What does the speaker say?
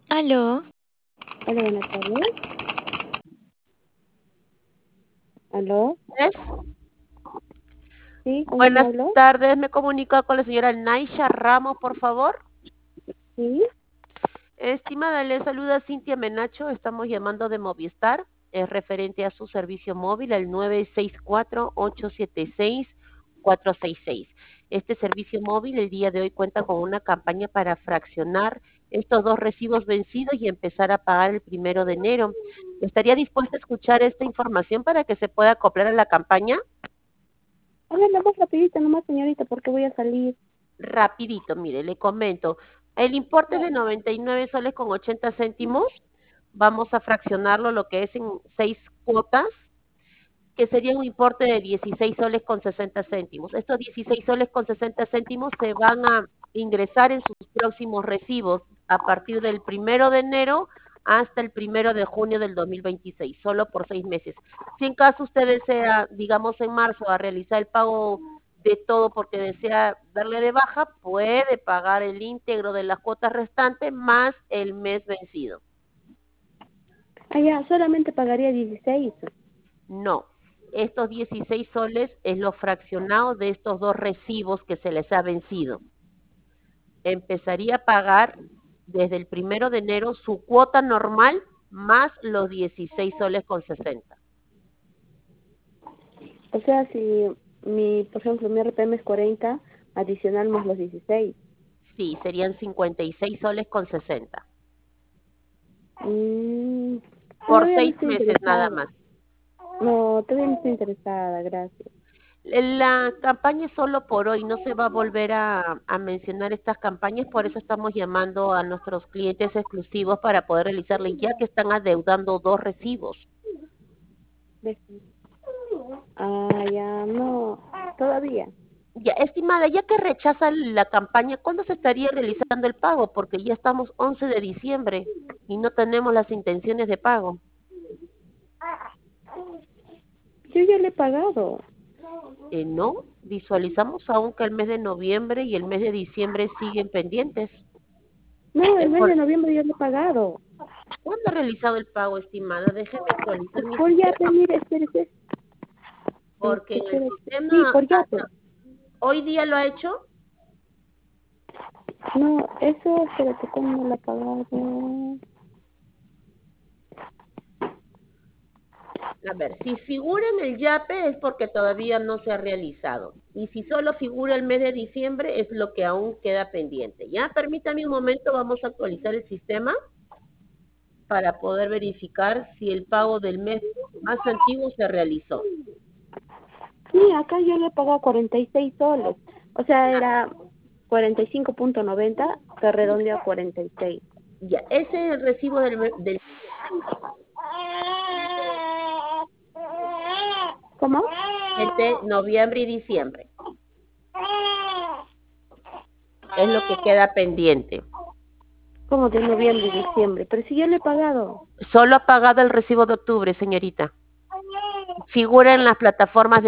Aló, Hola, buenas tardes. ¿Aló? ¿Es? ¿Sí? ¿Con quién Buenas hablo? tardes, me comunico con la señora Naisha Ramos, por favor. ¿Sí? Estimada, le saluda Cintia Menacho, estamos llamando de Movistar, es referente a su servicio móvil al 964-876-466. Este servicio móvil el día de hoy cuenta con una campaña para fraccionar estos dos recibos vencidos y empezar a pagar el 1 de enero. ¿Estaría dispuesta a escuchar esta información para que se pueda acoplar a la campaña? A ver, la más rapidita nomás, señorita, porque voy a salir. Rapidito, mire, le comento. El importe es de 99 soles con 80 céntimos. Vamos a fraccionarlo lo que es en 6 cuotas, que sería un importe de 16 soles con 60 céntimos. Estos 16 soles con 60 céntimos se van a ingresar en sus próximos recibos a partir del 1 de enero hasta el 1 de junio del 2026, solo por 6 meses. Si en caso usted desea, digamos en marzo, a realizar el pago de todo porque desea darle de baja, puede pagar el íntegro de las cuotas restantes más el mes vencido. Ah, ya, solamente pagaría 16. No, estos 16 soles es lo fraccionado de estos dos recibos que se les ha vencido. Empezaría a pagar desde el 1 de enero su cuota normal más los 16 soles con 60. O sea, si por ejemplo, mi RPM es 40, adicional más los 16. Sí, serían 56 soles con 60. Mm, Por todavía no seis estoy meses nada interesada. más. No, todavía no estoy interesada, gracias. La campaña es solo por hoy, no se va a volver a mencionar estas campañas, por eso estamos llamando a nuestros clientes exclusivos para poder realizarle, ya que están adeudando dos recibos. Déjame. Ah, ya, no, todavía. Ya, estimada, ya que rechaza la campaña, ¿cuándo se estaría realizando el pago? Porque ya estamos 11 de diciembre y no tenemos las intenciones de pago. Yo ya le he pagado. No, visualizamos aún que el mes de noviembre y el mes de diciembre siguen pendientes. No, el Es mes por, de noviembre ya le he pagado. ¿Cuándo ha realizado el pago, estimada? Déjeme actualizar mi Por yape, sistema, mire, espérese. porque en el Espérese. Sí, sistema por yape. hasta hoy día lo ha hecho. No, eso, espérate, ¿cómo me la pagado? A ver, si figura en el YAPE es porque todavía no se ha realizado. Y si solo figura el mes de diciembre es lo que aún queda pendiente. Ya, permítame un momento, vamos a actualizar el sistema para poder verificar si el pago del mes más antiguo se realizó. Sí, acá yo le he pagado 46 soles. O sea, era 45.90, se redondeó a 46. Ya, ese es el recibo del ¿Cómo? mes de noviembre y diciembre. Es lo que queda pendiente. Como de noviembre y diciembre. Pero si yo le he pagado. Solo ha pagado el recibo de octubre, señorita. Figura en las plataformas de